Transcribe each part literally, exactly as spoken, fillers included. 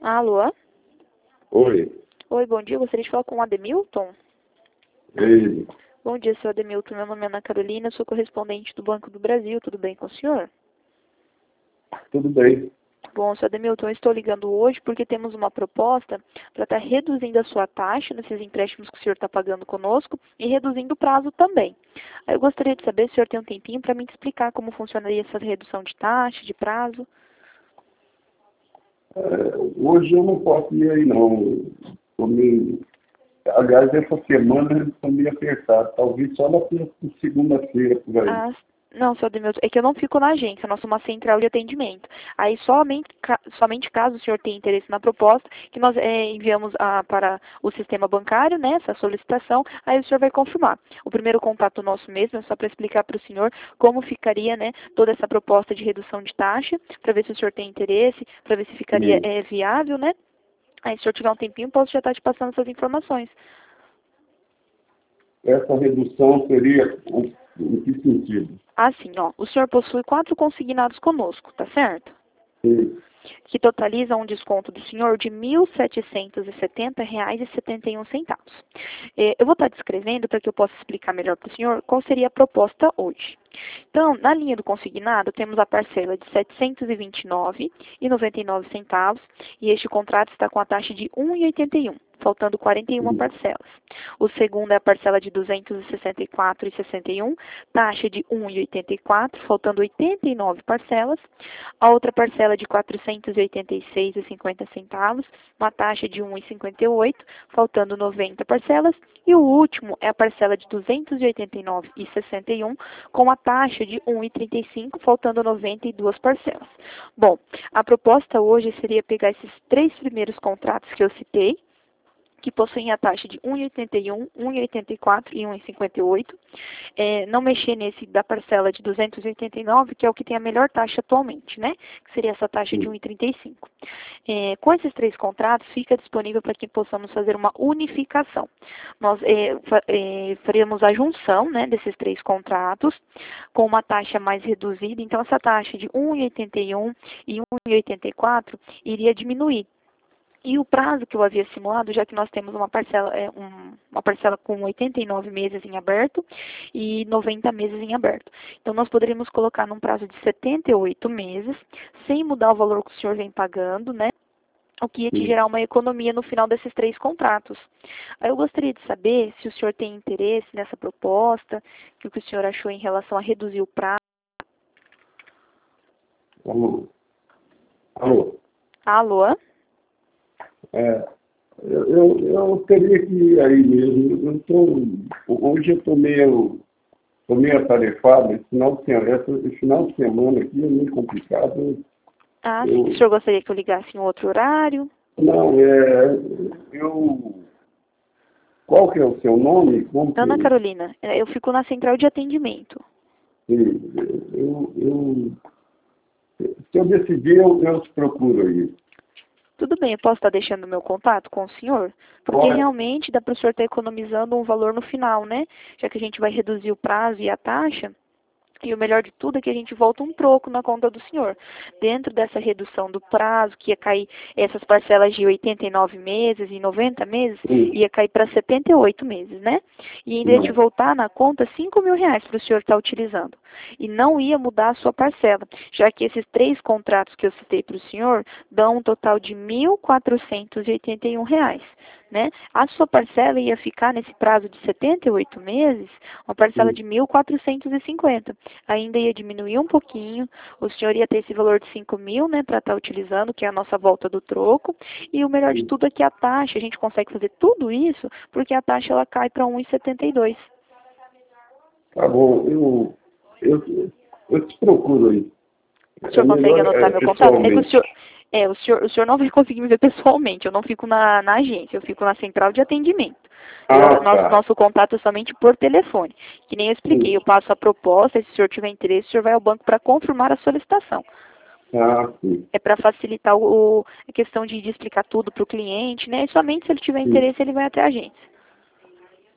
Alô? Oi. Oi, bom dia. Gostaria de falar com o Ademilton? Ei, Bom dia, senhor Ademilton. Meu nome é Ana Carolina, sou correspondente do Banco do Brasil. Tudo bem com o senhor? tudo bem? Bom, senhor Ademilton, eu estou ligando hoje porque temos uma proposta para estar reduzindo a sua taxa nesses empréstimos que o senhor está pagando conosco e reduzindo o prazo também. Aí eu gostaria de saber se o senhor tem um tempinho para me explicar como funcionaria essa redução de taxa, de prazo. É, hoje eu não posso ir aí, não. Tô meio... Aliás, essa semana eu estou meio apertado. Talvez só na segunda-feira, por aí. Ah, não, senhor Ademilton, é que eu não fico na agência, nós somos uma central de atendimento. Aí somente, ca- somente caso o senhor tenha interesse na proposta, que nós eh, enviamos ah, para o sistema bancário, né, essa solicitação, aí o senhor vai confirmar. O primeiro contato nosso mesmo é só para explicar para o senhor como ficaria, né, toda essa proposta de redução de taxa, para ver se o senhor tem interesse, para ver se ficaria E eh, viável, né. Aí se o senhor tiver um tempinho, posso já estar te passando essas informações. essa redução seria em em que sentido? Assim, ó, o senhor possui quatro consignados conosco, tá certo? E, Que totaliza um desconto do senhor de mil setecentos e setenta reais e setenta e um centavos. Eh, Eu vou estar descrevendo para que eu possa explicar melhor para o senhor qual seria a proposta hoje. Então, na linha do consignado, temos a parcela de setecentos e vinte e nove reais e noventa e nove centavos e este contrato está com a taxa de um real e oitenta e um centavos, faltando quarenta e uma e, parcelas. O segundo é a parcela de duzentos e sessenta e quatro reais e sessenta e um centavos, taxa de um real e oitenta e quatro centavos, faltando oitenta e nove parcelas. A outra parcela de quatrocentos e oitenta e seis reais e cinquenta centavos, uma taxa de um real e cinquenta e oito centavos, faltando noventa parcelas. E o último é a parcela de duzentos e oitenta e nove reais e sessenta e um centavos, com a taxa de um real e trinta e cinco centavos, faltando noventa e duas parcelas. Bom, a proposta hoje seria pegar esses três primeiros contratos que eu citei, que possuem a taxa de um real e oitenta e um, um real e oitenta e quatro e um real e cinquenta e oito. É, não mexer nesse da parcela de duzentos e oitenta e nove, que é o que tem a melhor taxa atualmente, né? Que seria essa taxa de um real e trinta e cinco. É, com esses três contratos, fica disponível para que possamos fazer uma unificação. Nós é, fa é, faríamos a junção, né, desses três contratos com uma taxa mais reduzida. Então, essa taxa de um real e oitenta e um e um real e oitenta e quatro iria diminuir. E o prazo que eu havia simulado, já que nós temos uma parcela, é, um, uma parcela com oitenta e nove meses em aberto e noventa meses em aberto. Então, nós poderíamos colocar num prazo de setenta e oito meses, sem mudar o valor que o senhor vem pagando, né? O que ia te e, gerar uma economia no final desses três contratos. Aí eu gostaria de saber se o senhor tem interesse nessa proposta, o que o senhor achou em relação a reduzir o prazo. alô? Alô? Alô? É, eu, eu, eu teria que ir aí mesmo. Eu tô, hoje eu estou meio, tô meio atarefado. Esse final de semana, essa- esse final de semana aqui é meio complicado. Ah, sim. O Eu, senhor gostaria que eu ligasse em outro horário? não, é, eu, qual que é o seu nome? Como Ana que, Carolina, eh, eu fico na central de atendimento. que- eu, eu, se eu decidir, eu, eu te procuro aí. Tudo bem, eu posso estar deixando meu contato com o senhor? Porque Pode? realmente dá para o senhor estar economizando um valor no final, né? Já que a gente vai reduzir o prazo e a taxa. E o melhor de tudo é que a gente volta um troco na conta do senhor. Dentro dessa redução do prazo, que ia cair essas parcelas de oitenta e nove meses e noventa meses, Sim. ia cair para setenta e oito meses, né? E ainda ia te Não. voltar na conta cinco mil reais para o senhor estar utilizando. E não ia mudar a sua parcela, já que esses três contratos que eu citei para o senhor dão um total de mil quatrocentos e oitenta e um reais. Né? A sua parcela ia ficar nesse prazo de setenta e oito meses, uma parcela Sim. de mil quatrocentos e cinquenta. Ainda ia diminuir um pouquinho, o senhor ia ter esse valor de cinco mil, né, para estar utilizando, que é a nossa volta do troco, e o melhor de Sim. tudo é que a taxa, a gente consegue fazer tudo isso, porque a taxa ela cai para um real e setenta e dois. Tá bom, eu, eu, eu te procuro aí. O É senhor consegue melhor anotar é, meu contato? É que o senhor, pessoalmente. é, o senhor, o senhor não vai conseguir me ver pessoalmente, eu não fico na, na agência, eu fico na central de atendimento. Eu, Ah, nosso, tá. nosso contato é somente por telefone. Que nem eu expliquei, Sim. eu passo a proposta, e se o senhor tiver interesse, o senhor vai ao banco para confirmar a solicitação. Ah, sim. É para facilitar o, o- a questão de, de explicar tudo para o cliente, né? E somente se ele tiver Sim. interesse, ele vai até a agência.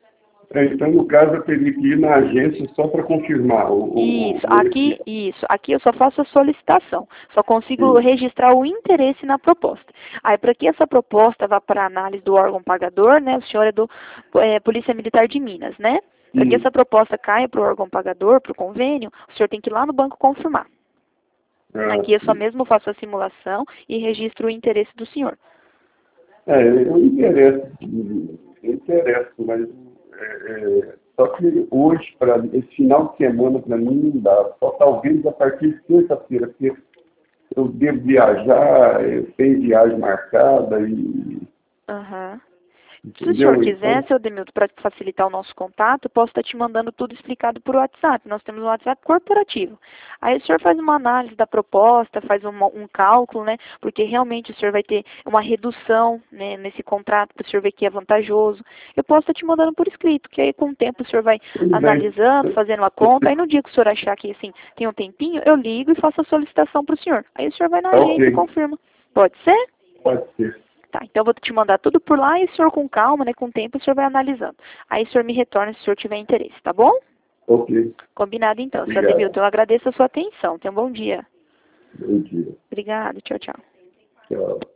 É, então, no caso, eu teria que ir na agência só para confirmar. O, Isso, o, o aqui, isso, aqui eu só faço a solicitação, só consigo Sim. registrar o interesse na proposta. Aí, para que essa proposta vá para a análise do órgão pagador, né, o senhor é do é, Polícia Militar de Minas, né? Para que Sim. essa proposta caia para o órgão pagador, para o convênio, o senhor tem que ir lá no banco confirmar. Ah, Aqui eu só sim. mesmo faço a simulação e registro o interesse do senhor. É, eu interesso, eu interesso, mas é, é, só que hoje, para esse final de semana, para mim não dá. Só talvez a partir de sexta-feira, porque eu devo viajar, eu tenho viagem marcada e. Aham. Se o senhor Entendeu? quiser, Então, seu Demilton, para facilitar o nosso contato, eu posso estar te mandando tudo explicado por WhatsApp. Nós temos um WhatsApp corporativo. Aí o senhor faz uma análise da proposta, faz uma, um cálculo, né? Porque realmente o senhor vai ter uma redução, né, nesse contrato, para o senhor ver que é vantajoso. Eu posso estar te mandando por escrito, que aí com o tempo o senhor vai tudo bem. analisando, fazendo a conta. Aí no dia que o senhor achar que assim, tem um tempinho, eu ligo e faço a solicitação para o senhor. Aí o senhor vai na Tá agência e ok, confirma. Pode ser? pode ser. Tá, então eu vou te mandar tudo por lá e o senhor com calma, né, com o tempo, o senhor vai analisando. Aí o senhor me retorna se o senhor tiver interesse, tá bom? Ok, Combinado então, senhor obrigado. Demilton. Eu agradeço a sua atenção. Tenha um bom dia. Bom dia. Obrigada, tchau, tchau. Tchau.